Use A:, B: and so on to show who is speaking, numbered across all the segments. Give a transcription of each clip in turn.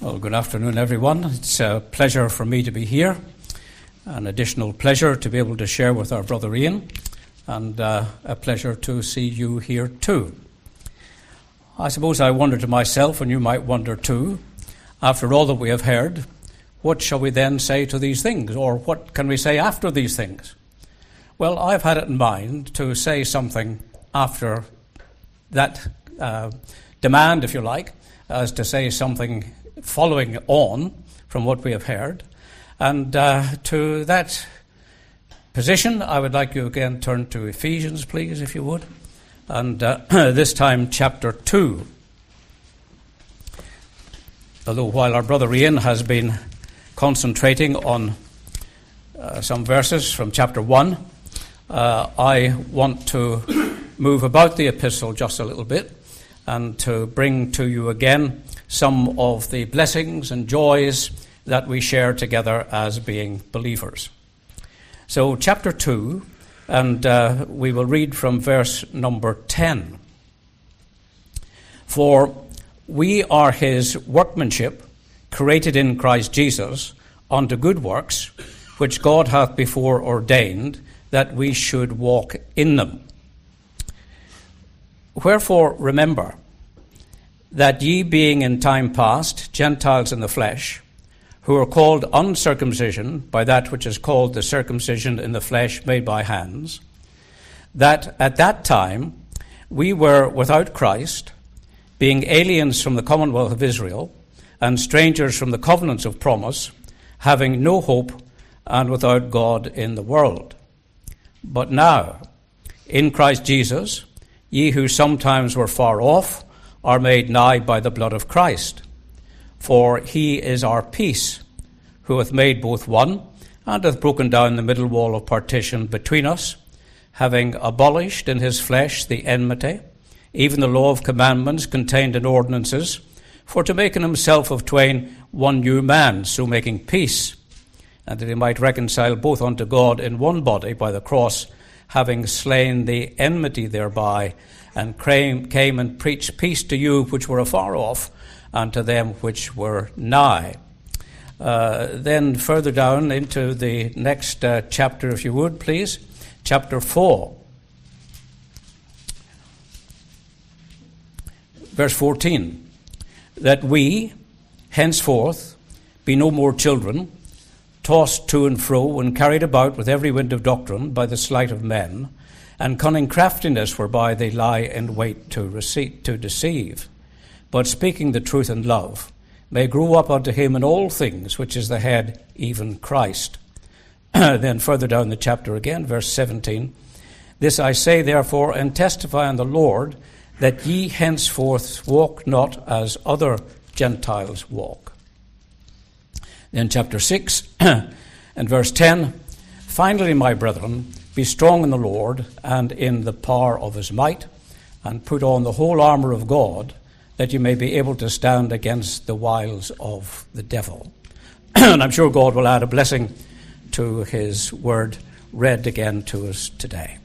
A: Well, good afternoon, everyone. It's a pleasure for me to be here. An additional pleasure to be able to share with our brother Ian, and a pleasure to see you here too. I suppose I wonder to myself, and you might wonder too, after all that we have heard, what shall we then say to these things, or what can we say after these things? Well, I've had it in mind to say something after that demand, if you like, as to say something following on from what we have heard. And to that position, I would like you again turn to Ephesians, please, if you would. And this time, chapter 2. Although while our brother Ian has been concentrating on some verses from chapter 1, I want to move about the epistle just a little bit and to bring to you again some of the blessings and joys that we share together as being believers. So chapter 2, and we will read from verse number 10. For we are his workmanship, created in Christ Jesus, unto good works, which God hath before ordained that we should walk in them. Wherefore remember that ye being in time past Gentiles in the flesh, who are called uncircumcision by that which is called the circumcision in the flesh made by hands, that at that time we were without Christ, being aliens from the commonwealth of Israel, and strangers from the covenants of promise, having no hope and without God in the world. But now, in Christ Jesus, ye who sometimes were far off are made nigh by the blood of Christ. For he is our peace, who hath made both one, and hath broken down the middle wall of partition between us, having abolished in his flesh the enmity, even the law of commandments contained in ordinances, for to make in himself of twain one new man, so making peace, and that he might reconcile both unto God in one body by the cross, having slain the enmity thereby, and came and preached peace to you which were afar off, and to them which were nigh. Then further down into the next chapter, if you would, please, chapter 4. Verse 14, that we henceforth be no more children, tossed to and fro and carried about with every wind of doctrine by the sleight of men, and cunning craftiness whereby they lie in wait to deceive, but speaking the truth in love, may grow up unto him in all things, which is the head, even Christ. Then further down the chapter again, verse 17, this I say therefore, and testify on the Lord, that ye henceforth walk not as other Gentiles walk. Then chapter 6 and verse 10, finally, my brethren, be strong in the Lord and in the power of his might, and put on the whole armour of God, that you may be able to stand against the wiles of the devil. And I'm sure God will add a blessing to his word read again to us today.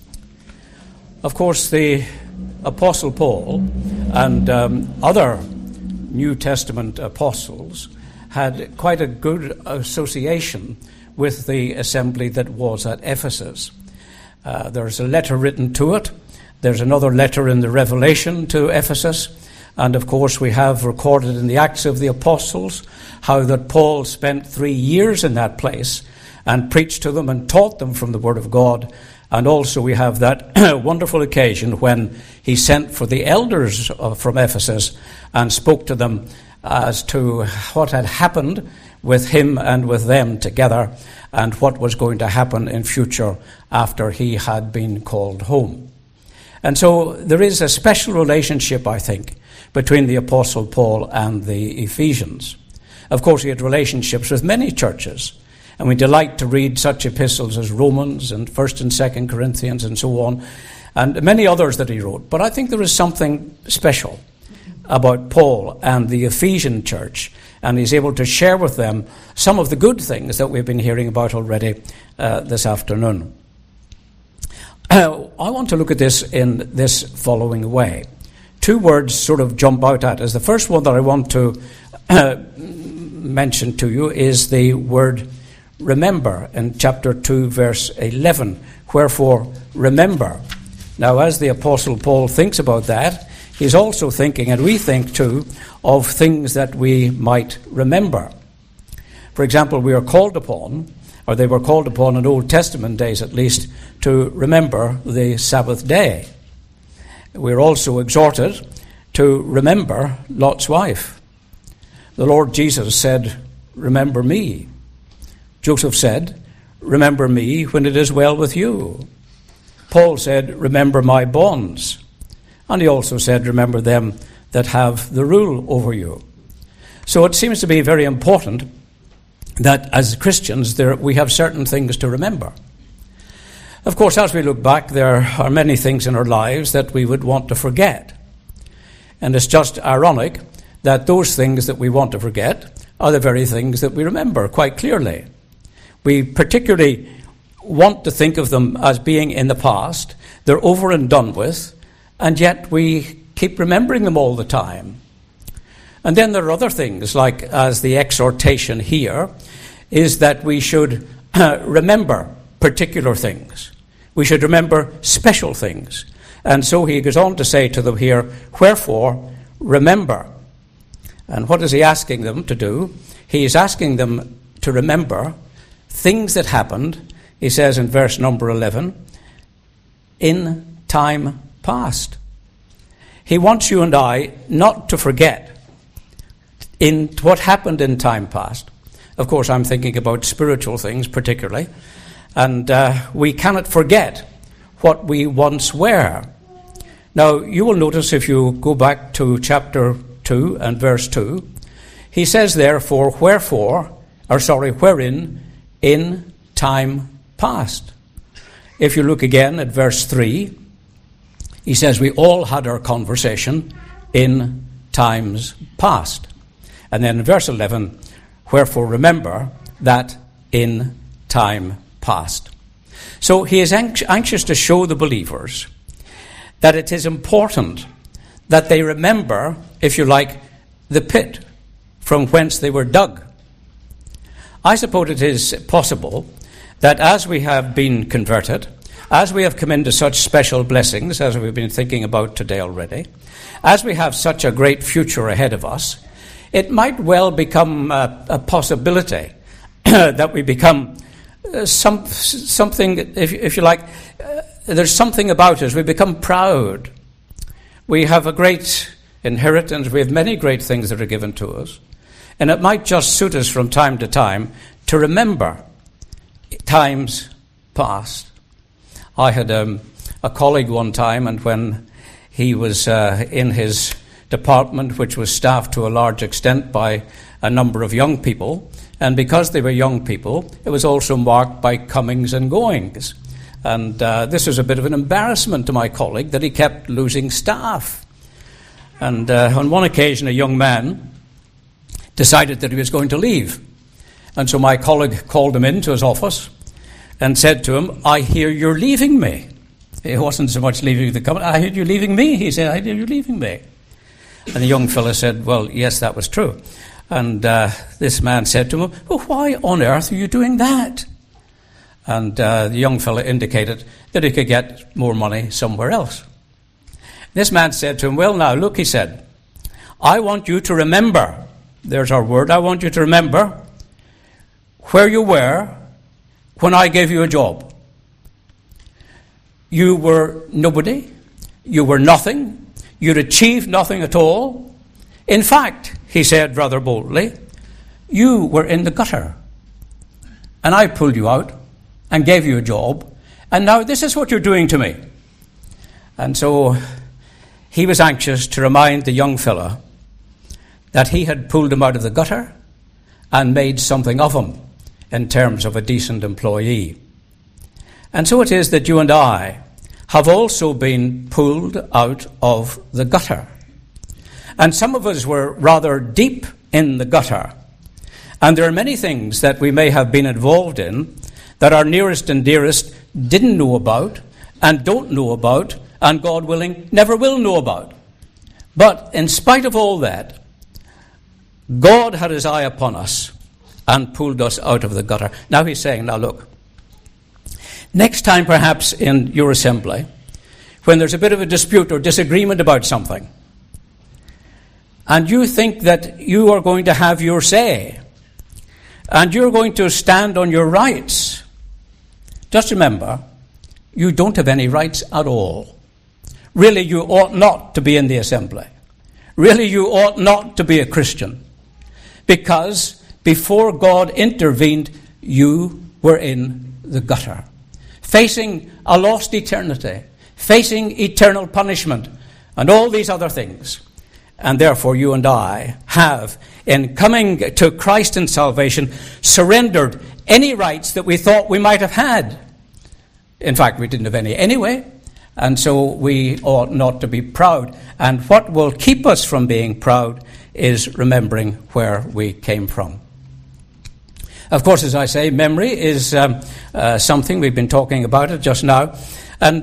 A: Of course, the Apostle Paul and other New Testament apostles had quite a good association with the assembly that was at Ephesus. There's a letter written to it. There's another letter in the Revelation to Ephesus. And of course we have recorded in the Acts of the Apostles how that Paul spent 3 years in that place and preached to them and taught them from the Word of God. And also we have that wonderful occasion when he sent for the elders from Ephesus and spoke to them as to what had happened with him and with them together, and what was going to happen in future after he had been called home. And so there is a special relationship, I think, between the Apostle Paul and the Ephesians. Of course, he had relationships with many churches, and we delight to read such epistles as Romans and 1st and 2nd Corinthians and so on, and many others that he wrote. But I think there is something special about Paul and the Ephesian church, and he's able to share with them some of the good things that we've been hearing about already this afternoon. I want to look at this in this following way. Two words sort of jump out at us. The first one that I want to mention to you is the word remember in chapter 2, verse 11. Wherefore, remember. Now, as the Apostle Paul thinks about that, he's also thinking, and we think too, of things that we might remember. For example, we are called upon, or they were called upon in Old Testament days at least, to remember the Sabbath day. We're also exhorted to remember Lot's wife. The Lord Jesus said, remember me. Joseph said, remember me when it is well with you. Paul said, remember my bonds. And he also said, remember them that have the rule over you. So it seems to be very important that as Christians we have certain things to remember. Of course, as we look back, there are many things in our lives that we would want to forget. And it's just ironic that those things that we want to forget are the very things that we remember quite clearly. We particularly want to think of them as being in the past. They're over and done with, and yet we keep remembering them all the time. And then there are other things, like as the exhortation here, is that we should remember particular things. We should remember special things. And so he goes on to say to them here, wherefore, remember. And what is he asking them to do? He is asking them to remember things that happened, he says in verse number 11, in time past. He wants you and I not to forget in what happened in time past. Of course, I'm thinking about spiritual things particularly. And we cannot forget what we once were. Now, you will notice if you go back to chapter 2 and verse 2, he says therefore, wherein in time past. If you look again at verse 3, he says we all had our conversation in times past. And then in verse 11, wherefore remember that in time past. So he is anxious to show the believers that it is important that they remember, if you like, the pit from whence they were dug. I suppose it is possible that as we have been converted, as we have come into such special blessings, as we've been thinking about today already, as we have such a great future ahead of us, it might well become a possibility that we become something, if you like, there's something about us. We become proud. We have a great inheritance. We have many great things that are given to us. And it might just suit us from time to time to remember times past. I had a colleague one time, and when he was in his department, which was staffed to a large extent by a number of young people, and because they were young people, it was also marked by comings and goings. And this was a bit of an embarrassment to my colleague that he kept losing staff. And on one occasion, a young man decided that he was going to leave. And so my colleague called him into his office and said to him, I hear you're leaving me. It wasn't so much leaving the company. I hear you're leaving me. He said, I hear you're leaving me. And the young fellow said, well, yes, that was true. And this man said to him, well, why on earth are you doing that? And the young fellow indicated that he could get more money somewhere else. This man said to him, well, now, look, he said, I want you to remember, there's our word, I want you to remember where you were when I gave you a job. You were nobody. You were nothing. You'd achieved nothing at all. In fact, he said rather boldly, you were in the gutter. And I pulled you out and gave you a job. And now this is what you're doing to me. And so he was anxious to remind the young fellow that he had pulled him out of the gutter and made something of him in terms of a decent employee. And so it is that you and I have also been pulled out of the gutter. And some of us were rather deep in the gutter. And there are many things that we may have been involved in that our nearest and dearest didn't know about and don't know about, and God willing, never will know about. But in spite of all that, God had his eye upon us and pulled us out of the gutter. Now he's saying, now look, next time perhaps in your assembly, when there's a bit of a dispute or disagreement about something, and you think that you are going to have your say, and you're going to stand on your rights, just remember, you don't have any rights at all. Really, you ought not to be in the assembly. Really, you ought not to be a Christian. Because before God intervened, you were in the gutter, facing a lost eternity, facing eternal punishment, and all these other things. And therefore, you and I have, in coming to Christ in salvation, surrendered any rights that we thought we might have had. In fact, we didn't have any anyway, and so we ought not to be proud. And what will keep us from being proud is remembering where we came from. Of course, as I say, memory is something. We've been talking about it just now. And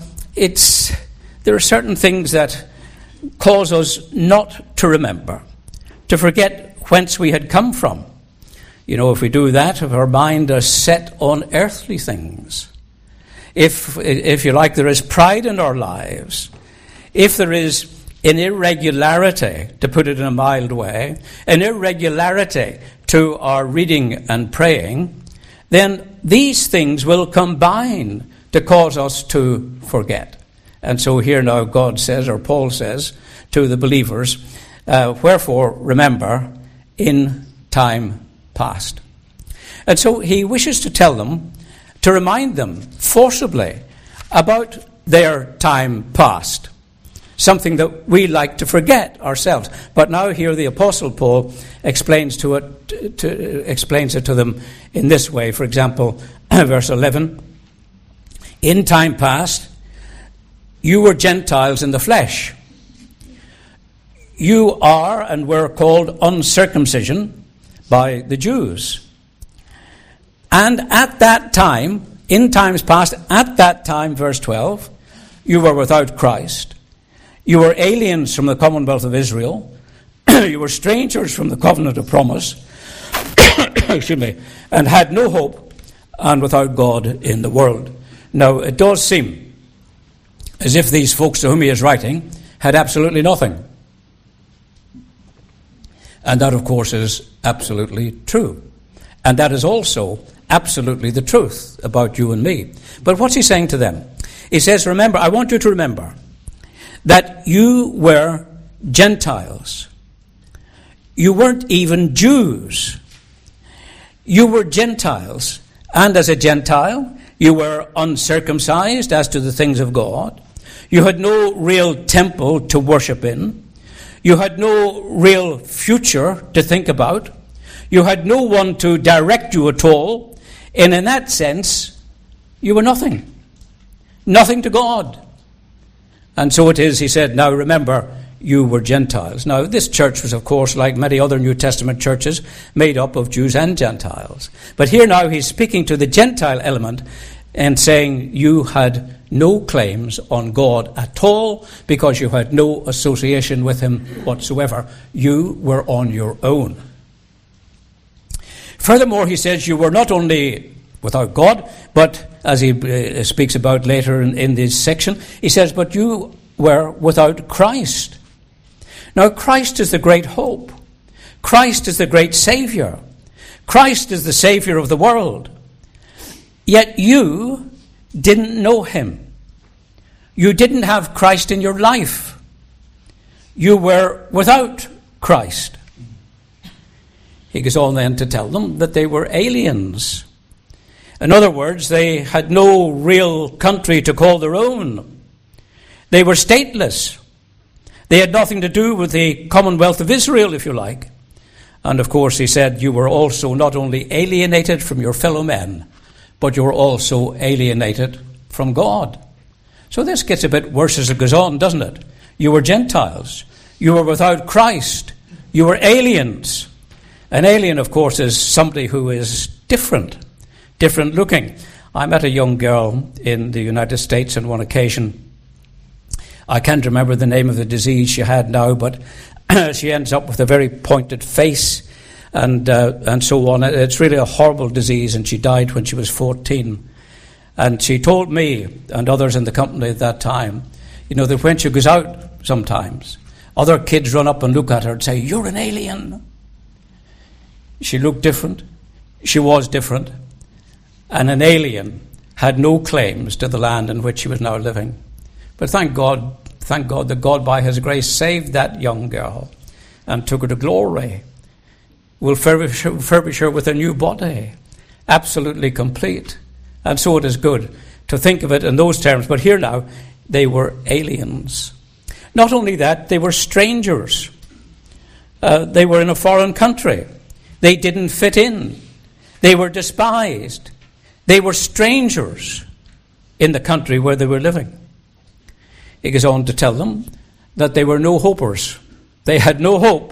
A: there are certain things that cause us not to remember, to forget whence we had come from. You know, if we do that, if our mind is set on earthly things, if you like, there is pride in our lives, if there is an irregularity, to put it in a mild way, an irregularity to our reading and praying, then these things will combine to cause us to forget. And so here now God says, or Paul says, to the believers, wherefore remember in time past. And so he wishes to tell them, to remind them forcibly about their time past, something that we like to forget ourselves. But now here the Apostle Paul explains it to them in this way. For example, verse 11, in time past, you were Gentiles in the flesh. You are and were called uncircumcision by the Jews. And at that time, in times past, at that time, verse 12, you were without Christ. You were aliens from the commonwealth of Israel. You were strangers from the covenant of promise. Excuse me. And had no hope and without God in the world. Now, it does seem as if these folks to whom he is writing had absolutely nothing. And that, of course, is absolutely true. And that is also absolutely the truth about you and me. But what's he saying to them? He says, remember, I want you to remember that you were Gentiles. You weren't even Jews. You were Gentiles. And as a Gentile, you were uncircumcised as to the things of God. You had no real temple to worship in. You had no real future to think about. You had no one to direct you at all. And in that sense, you were nothing. Nothing to God. And so it is, he said, now remember, you were Gentiles. Now, this church was, of course, like many other New Testament churches, made up of Jews and Gentiles. But here now he's speaking to the Gentile element and saying you had no claims on God at all because you had no association with him whatsoever. You were on your own. Furthermore, he says you were not only without God, but as he speaks about later in this section, he says, but you were without Christ. Now, Christ is the great hope. Christ is the great Savior. Christ is the Savior of the world. Yet you didn't know him. You didn't have Christ in your life. You were without Christ. He goes on then to tell them that they were aliens. In other words, they had no real country to call their own. They were stateless. They had nothing to do with the commonwealth of Israel, if you like. And of course, he said, you were also not only alienated from your fellow men, but you were also alienated from God. So this gets a bit worse as it goes on, doesn't it? You were Gentiles. You were without Christ. You were aliens. An alien, of course, is somebody who is different looking. I met a young girl in the United States on one occasion, I can't remember the name of the disease she had now, but she ends up with a very pointed face and so on. It's really a horrible disease, and she died when she was 14. And she told me and others in the company at that time, that when she goes out sometimes, other kids run up and look at her and say, "You're an alien." She looked different. She was different. And an alien had no claims to the land in which she was now living. But thank God that God by his grace saved that young girl and took her to glory. Will furbish her with a new body, absolutely complete. And so it is good to think of it in those terms. But here now, they were aliens. Not only that, they were strangers. They were in a foreign country. They didn't fit in. They were despised. They were strangers in the country where they were living. He goes on to tell them that they were no hopers. They had no hope.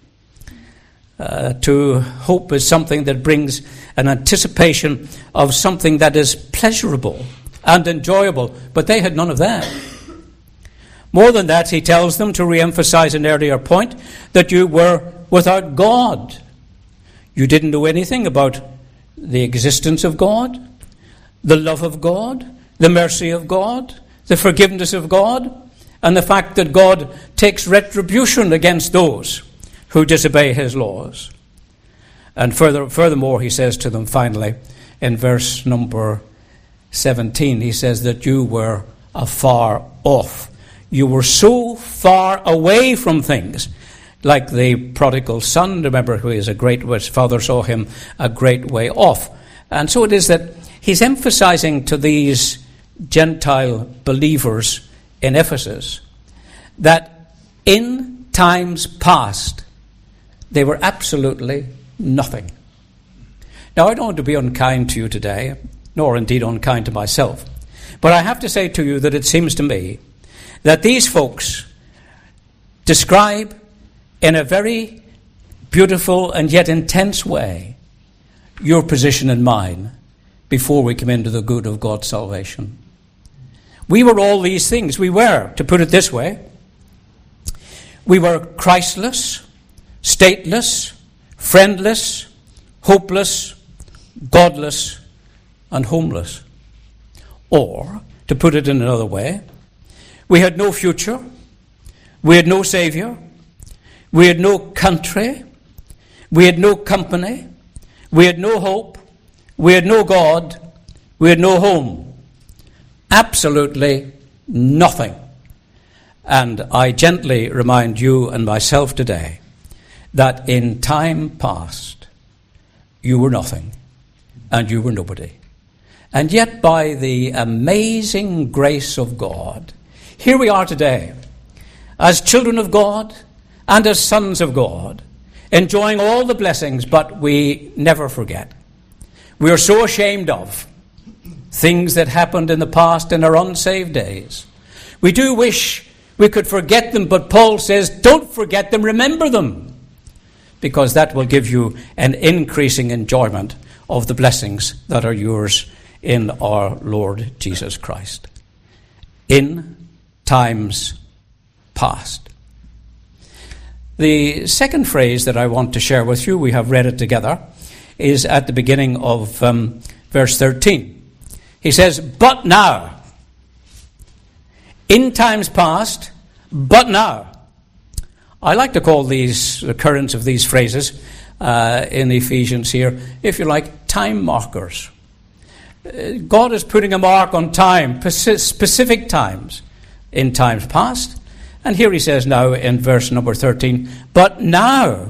A: To hope is something that brings an anticipation of something that is pleasurable and enjoyable, but they had none of that. More than that, he tells them, to re-emphasize an earlier point, that you were without God. You didn't know anything about the existence of God, the love of God, the mercy of God, the forgiveness of God, and the fact that God takes retribution against those who disobey his laws. And furthermore, he says to them finally, in verse number 17, he says that you were afar off. You were so far away from things, like the prodigal son. Remember, who is his father saw him a great way off. And so it is that he's emphasizing to these Gentile believers in Ephesus that in times past, they were absolutely nothing. Now, I don't want to be unkind to you today, nor indeed unkind to myself, but I have to say to you that it seems to me that these folks describe in a very beautiful and yet intense way your position and mine before we come into the good of God's salvation. We were all these things. We were, to put it this way, we were Christless, stateless, friendless, hopeless, godless, and homeless. Or, to put it in another way, we had no future, we had no Savior, we had no country, we had no company, we had no hope, we had no God, we had no home. Absolutely nothing. And I gently remind you and myself today that in time past, you were nothing and you were nobody. And yet by the amazing grace of God, here we are today, as children of God and as sons of God, enjoying all the blessings, but we never forget. We are so ashamed of things that happened in the past in our unsaved days. We do wish we could forget them, but Paul says, don't forget them, remember them, because that will give you an increasing enjoyment of the blessings that are yours in our Lord Jesus Christ. In times past. The second phrase that I want to share with you, we have read it together, is at the beginning of verse 13. He says, but now. In times past, but now. I like to call these occurrence of these phrases in Ephesians here, if you like, time markers. God is putting a mark on time, specific times, in times past. And here he says now in verse number 13, but now.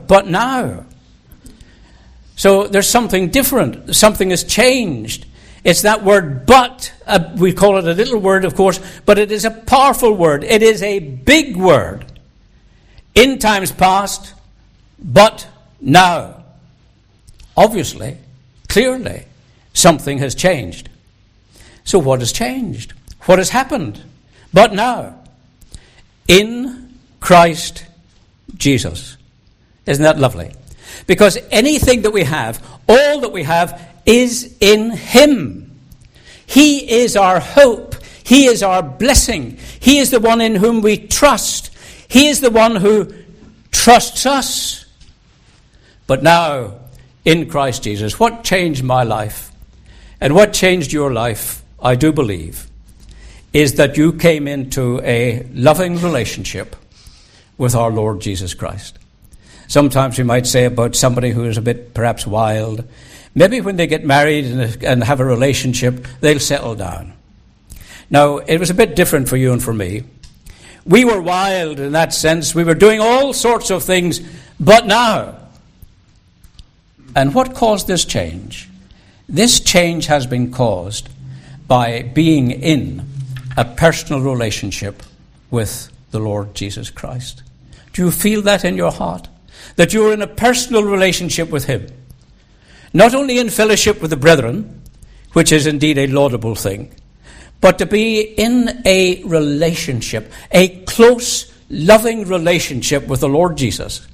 A: So there's something different. Something has changed. It's that word but. We call it a little word, of course, but it is a powerful word. It is a big word. In times past, but now. Obviously, clearly, something has changed. So what has changed? What has happened? But now, in Christ Jesus. Isn't that lovely? Because anything that we have, all that we have, is in Him. He is our hope. He is our blessing. He is the one in whom we trust. He is the one who trusts us. But now, in Christ Jesus, what changed my life and what changed your life, I do believe, is that you came into a loving relationship with our Lord Jesus Christ. Sometimes we might say about somebody who is a bit perhaps wild, maybe when they get married and have a relationship, they'll settle down. Now, it was a bit different for you and for me. We were wild in that sense. We were doing all sorts of things, but now. And what caused this change? This change has been caused by being in a personal relationship with the Lord Jesus Christ. Do you feel that in your heart? That you're in a personal relationship with him? Not only in fellowship with the brethren, which is indeed a laudable thing, but to be in a relationship, a close, loving relationship with the Lord Jesus,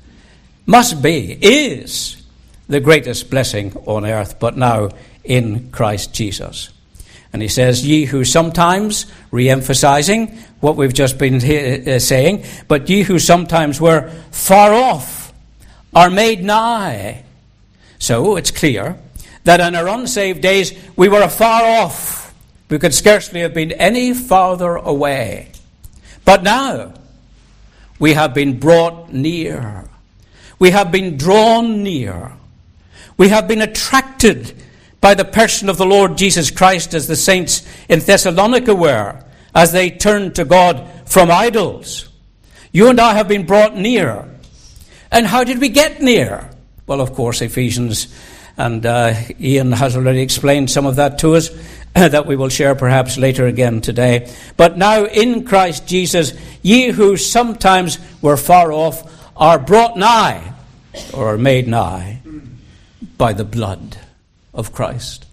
A: is the greatest blessing on earth, but now in Christ Jesus. And he says, ye who sometimes, re-emphasizing what we've just been saying, but ye who sometimes were far off are made nigh. So it's clear that in our unsaved days we were afar off. We could scarcely have been any farther away. But now we have been brought near. We have been drawn near. We have been attracted by the person of the Lord Jesus Christ, as the saints in Thessalonica were, as they turned to God from idols. You and I have been brought near. And how did we get near? Well, of course, Ephesians, and Ian has already explained some of that to us, that we will share perhaps later again today. But now in Christ Jesus, ye who sometimes were far off are brought nigh, or are made nigh, by the blood of Christ.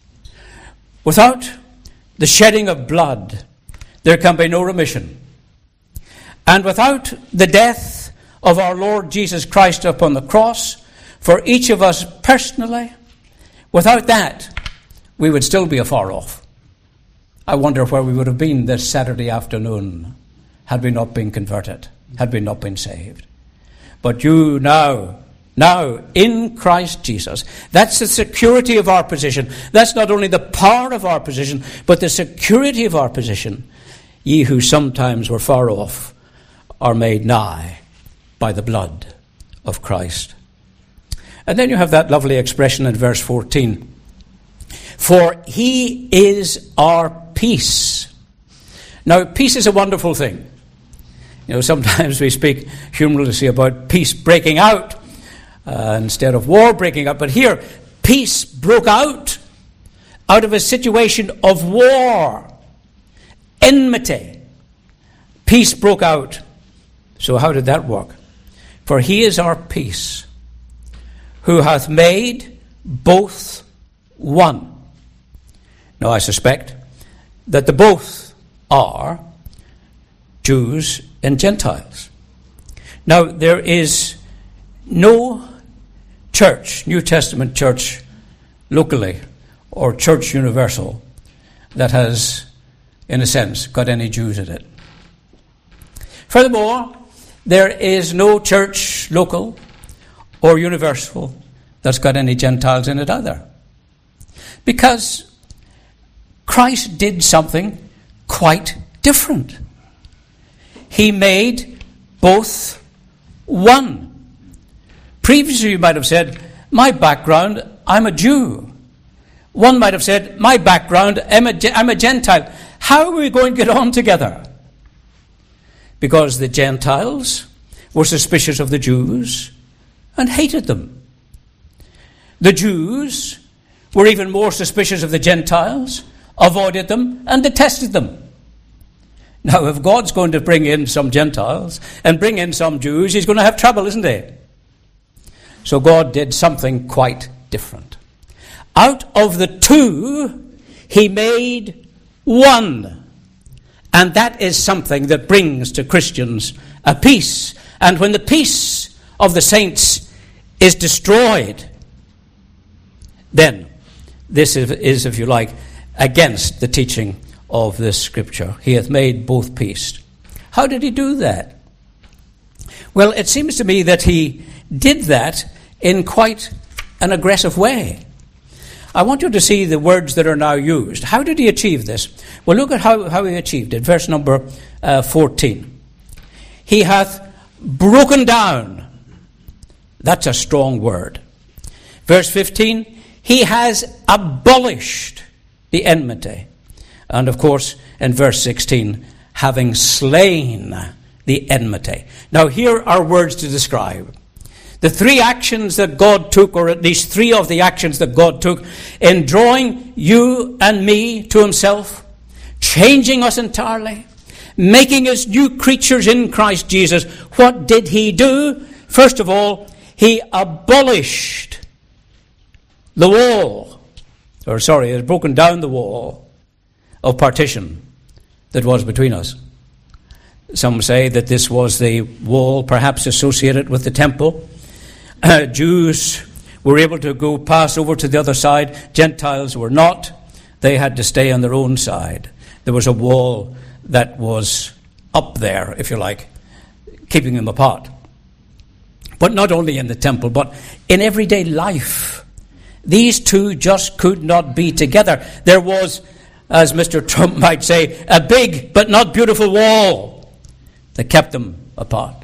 A: Without the shedding of blood, there can be no remission. And without the death of our Lord Jesus Christ upon the cross, for each of us personally, without that, we would still be afar off. I wonder where we would have been this Saturday afternoon had we not been converted, had we not been saved. But you now in Christ Jesus, that's the security of our position. That's not only the power of our position, but the security of our position. Ye who sometimes were far off are made nigh by the blood of Christ. And then you have that lovely expression in verse 14. For he is our peace. Now, peace is a wonderful thing. You know, sometimes we speak humorously about peace breaking out instead of war breaking out. But here, peace broke out of a situation of war, enmity. Peace broke out. So how did that work? For he is our peace, who hath made both one. Now I suspect that the both are Jews and Gentiles. Now there is no church, New Testament church locally, or church universal, that has, in a sense, got any Jews in it. Furthermore, there is no church local or universal that's got any Gentiles in it either. Because Christ did something quite different. He made both one. Previously you might have said, my background, I'm a Jew. One might have said, my background, I'm a Gentile. How are we going to get on together? Because the Gentiles were suspicious of the Jews and hated them. The Jews were even more suspicious of the Gentiles, avoided them, and detested them. Now, if God's going to bring in some Gentiles and bring in some Jews, he's going to have trouble, isn't he? So God did something quite different. Out of the two, he made one. And that is something that brings to Christians a peace. And when the peace of the saints is destroyed, then this is, if you like, against the teaching of this scripture. He hath made both peace. How did he do that? Well, it seems to me that he did that in quite an aggressive way. I want you to see the words that are now used. How did he achieve this? Well, look at how he achieved it. Verse number 14. He hath broken down. That's a strong word. Verse 15. He has abolished the enmity. And of course, in verse 16, having slain the enmity. Now, here are words to describe the three actions that God took, or at least three of the actions that God took in drawing you and me to himself, changing us entirely, making us new creatures in Christ Jesus. What did he do? First of all, he abolished the wall, he has broken down the wall of partition that was between us. Some say that this was the wall perhaps associated with the temple. Jews were able to pass over to the other side. Gentiles were not. They had to stay on their own side. There was a wall that was up there, if you like, keeping them apart. But not only in the temple, but in everyday life. These two just could not be together. There was, as Mr. Trump might say, a big but not beautiful wall that kept them apart.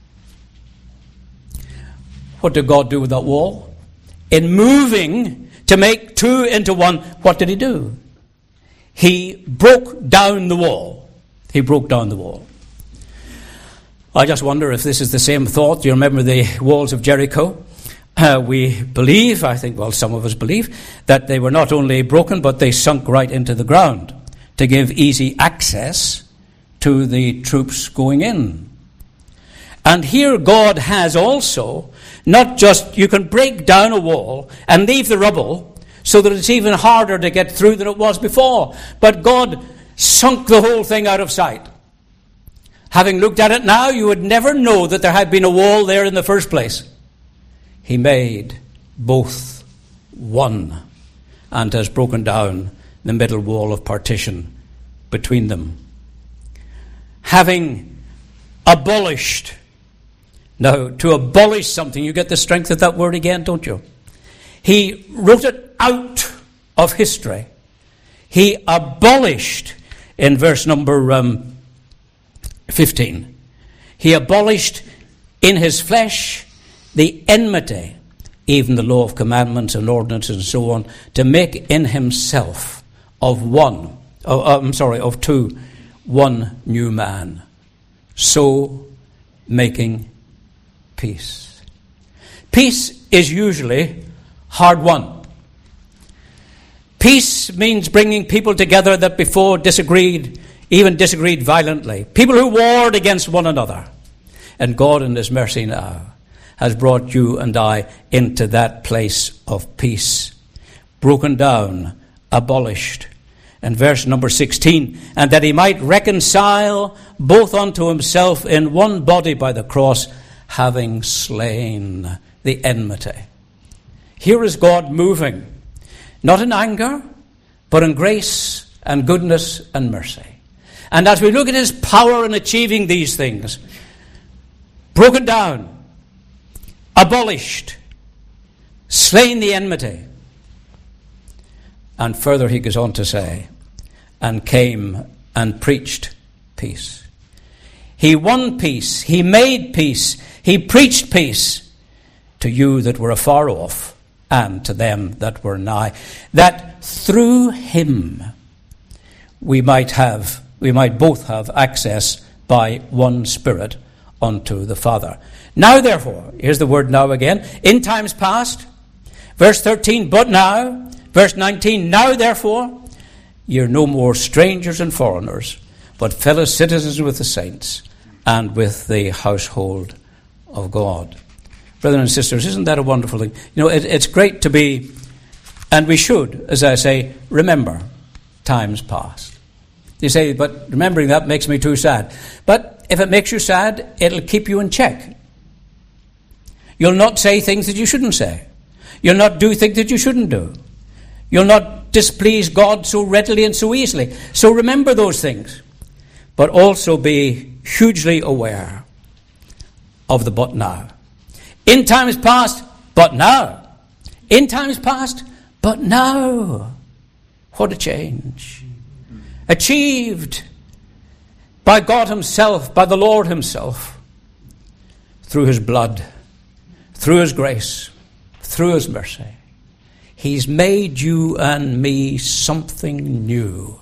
A: What did God do with that wall? In moving to make two into one, what did he do? He broke down the wall. He broke down the wall. I just wonder if this is the same thought. You remember the walls of Jericho? We believe, some of us believe, that they were not only broken, but they sunk right into the ground to give easy access to the troops going in. And here God has also, not just, you can break down a wall and leave the rubble so that it's even harder to get through than it was before. But God sunk the whole thing out of sight. Having looked at it now, you would never know that there had been a wall there in the first place. He made both one and has broken down the middle wall of partition between them. Having abolished. Now, to abolish something, you get the strength of that word again, don't you? He wrote it out of history. He abolished, in verse number 15, he abolished in his flesh the enmity, even the law of commandments and ordinances and so on, to make in himself of two, one new man, so making peace. Peace is usually hard won. Peace means bringing people together that before disagreed violently. People who warred against one another. And God in his mercy now has brought you and I into that place of peace. Broken down, abolished. And verse number 16, and that he might reconcile both unto himself in one body by the cross, having slain the enmity. Here is God moving, not in anger, but in grace and goodness and mercy. And as we look at his power in achieving these things, broken down, abolished, slain the enmity. And further he goes on to say, and came and preached peace. He won peace, he made peace, he preached peace to you that were afar off and to them that were nigh, that through him we might both have access by one Spirit unto the Father. Now therefore, here's the word now again, in times past, verse 13, but now, verse 19, now therefore, you're no more strangers and foreigners, but fellow citizens with the saints and with the household of God. Brothers and sisters, isn't that a wonderful thing? You know, it's great to be, and we should, as I say, remember times past. You say, but remembering that makes me too sad. But if it makes you sad, it'll keep you in check. You'll not say things that you shouldn't say. You'll not do things that you shouldn't do. You'll not displease God so readily and so easily. So remember those things, but also be hugely aware of the but now. In times past, but now. In times past, but now. What a change. Achieved by God himself, by the Lord himself, through his blood, through his grace, through his mercy. He's made you and me something new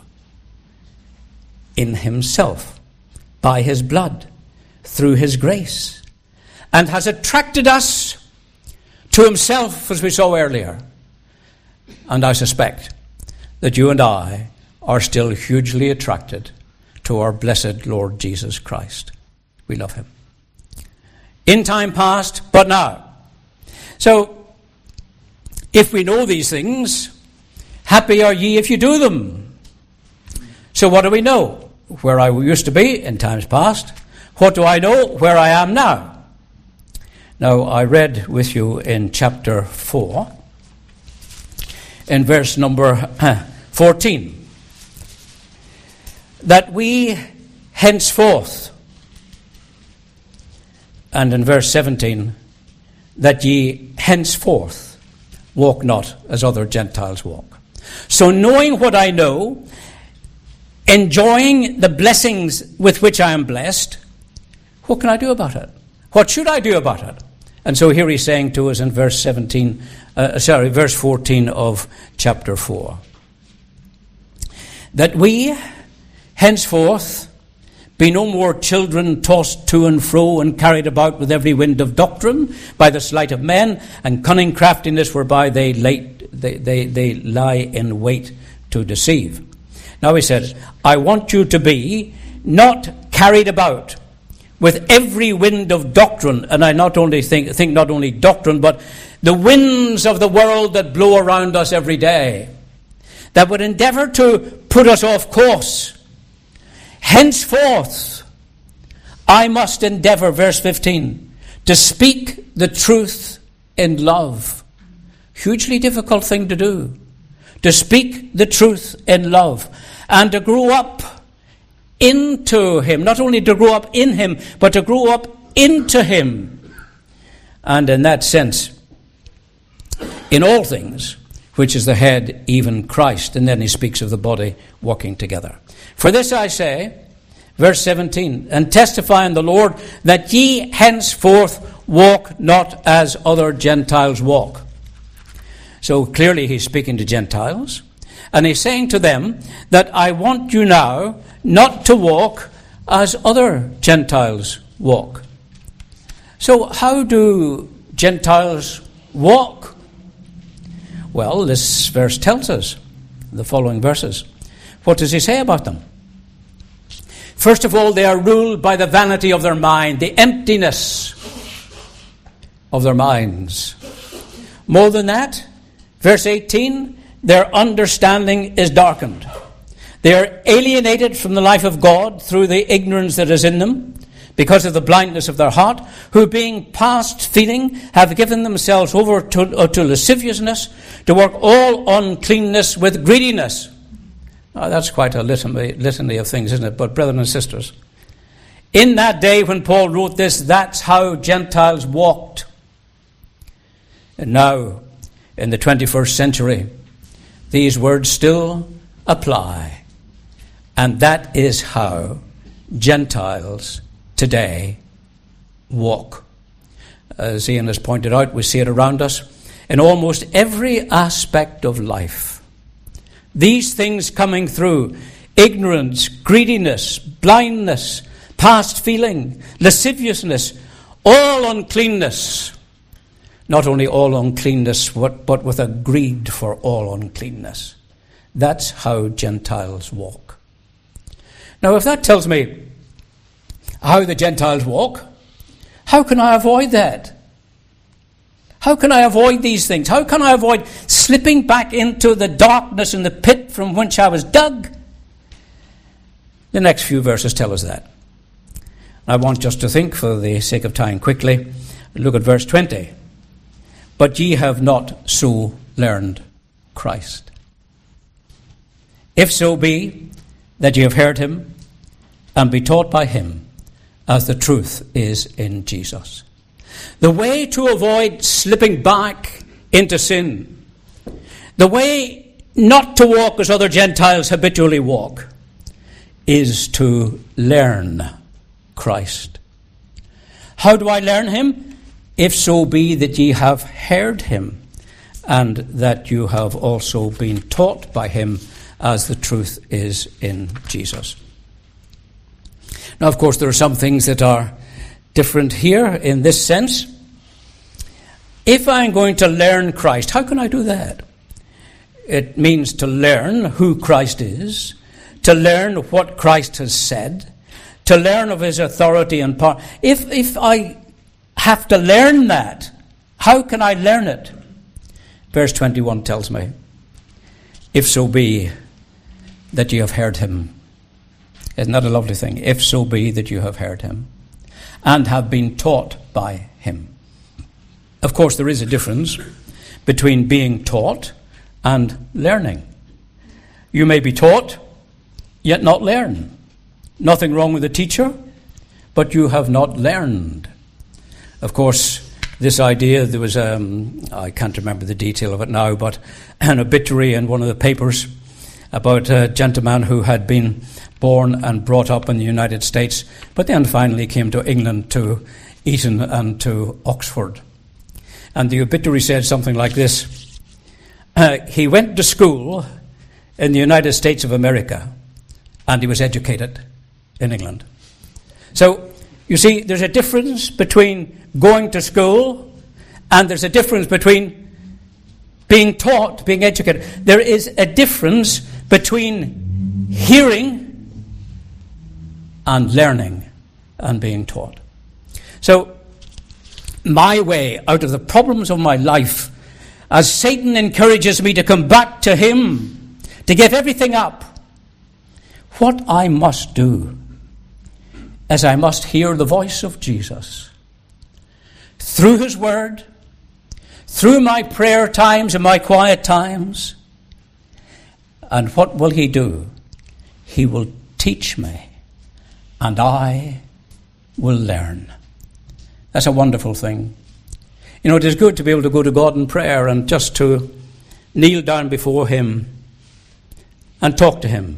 A: in himself, by his blood, through his grace, and has attracted us to himself, as we saw earlier. And I suspect that you and I are still hugely attracted to our blessed Lord Jesus Christ. We love him. In time past, but now. So, if we know these things, happy are ye if you do them. So what do we know? Where I used to be in times past. What do I know? Where I am now. Now, I read with you in chapter 4, in verse number 14, that we henceforth, and in verse 17, that ye henceforth walk not as other Gentiles walk. So knowing what I know, enjoying the blessings with which I am blessed, what can I do about it? What should I do about it? And so here he's saying to us in verse 14 of chapter 4, that we henceforth be no more children tossed to and fro and carried about with every wind of doctrine by the sleight of men and cunning craftiness whereby they lie in wait to deceive. Now he says, I want you to be not carried about with every wind of doctrine. And I not only think not only doctrine, but the winds of the world that blow around us every day, that would endeavor to put us off course. Henceforth, I must endeavor, verse 15, to speak the truth in love. Hugely difficult thing to do. To speak the truth in love. And to grow up into him. Not only to grow up in him, but to grow up into him. And in that sense, in all things, which is the head, even Christ. And then he speaks of the body walking together. For this I say, verse 17, and testify in the Lord that ye henceforth walk not as other Gentiles walk. So clearly he's speaking to Gentiles. And he's saying to them that I want you now not to walk as other Gentiles walk. So how do Gentiles walk? Well, this verse tells us, the following verses. What does he say about them? First of all, they are ruled by the vanity of their mind, the emptiness of their minds. More than that, verse 18, their understanding is darkened. They are alienated from the life of God through the ignorance that is in them, because of the blindness of their heart, who being past feeling have given themselves over to lasciviousness, to work all uncleanness with greediness. Now, that's quite a litany of things, isn't it? But brethren and sisters, in that day when Paul wrote this, that's how Gentiles walked. And now, in the 21st century, these words still apply. And that is how Gentiles today walk. As Ian has pointed out, we see it around us in almost every aspect of life. These things coming through: ignorance, greediness, blindness, past feeling, lasciviousness, all uncleanness. Not only all uncleanness, but with a greed for all uncleanness. That's how Gentiles walk. Now, if that tells me how the Gentiles walk, how can I avoid that? How can I avoid these things? How can I avoid slipping back into the darkness and the pit from whence I was dug? The next few verses tell us that. I want just to think, for the sake of time, quickly. Look at verse 20. But ye have not so learned Christ. if so be that ye have heard him, and be taught by him, as the truth is in Jesus. The way to avoid slipping back into sin, the way not to walk as other Gentiles habitually walk, is to learn Christ. How do I learn him? If so be that ye have heard him, and that you have also been taught by him, as the truth is in Jesus. Now, of course, there are some things that are different here in this sense. If I'm going to learn Christ, how can I do that? It means to learn who Christ is, to learn what Christ has said, to learn of his authority and power. If I have to learn that, how can I learn it? Verse 21 tells me, if so be that you have heard him. Isn't that a lovely thing? If so be that you have heard him and have been taught by him. Of course, there is a difference between being taught and learning. You may be taught, yet not learn. Nothing wrong with a teacher, but you have not learned. Of course, this idea, there was, I can't remember the detail of it now, but an obituary in one of the papers about a gentleman who had been born and brought up in the United States, but then finally came to England, to Eton and to Oxford. And the obituary said something like this. He went to school in the United States of America, and he was educated in England. So, you see, there's a difference between going to school, and there's a difference between being taught, being educated. There is a difference between hearing and learning and being taught. So, my way out of the problems of my life, as Satan encourages me to come back to him, to give everything up, what I must do is I must hear the voice of Jesus through his word, through my prayer times and my quiet times. And what will he do? He will teach me, and I will learn. That's a wonderful thing. You know, it is good to be able to go to God in prayer and just to kneel down before him and talk to him.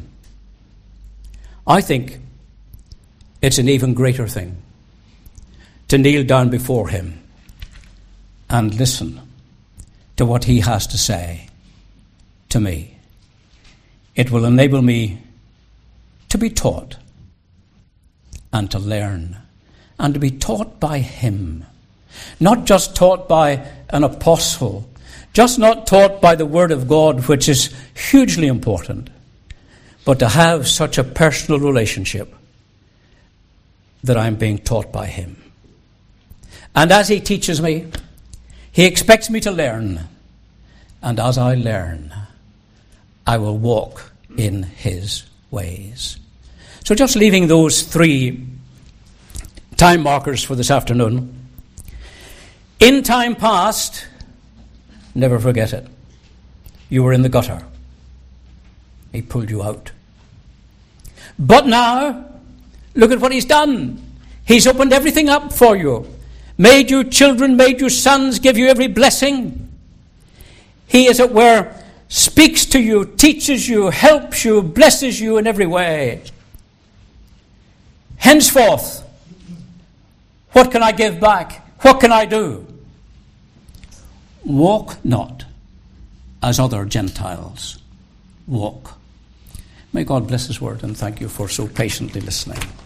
A: I think it's an even greater thing to kneel down before him and listen to what he has to say to me. It will enable me to be taught and to learn and to be taught by him. Not just taught by an apostle, just not taught by the word of God, which is hugely important, but to have such a personal relationship that I'm being taught by him. And as he teaches me, he expects me to learn. And as I learn, I will walk in his ways. So just leaving those 3 time markers for this afternoon. In time past, never forget it. You were in the gutter. He pulled you out. But now, look at what he's done. He's opened everything up for you. Made you children, made you sons, give you every blessing. He, as it were, speaks to you, teaches you, helps you, blesses you in every way. Henceforth, what can I give back? What can I do? Walk not as other Gentiles walk. May God bless his word, and thank you for so patiently listening.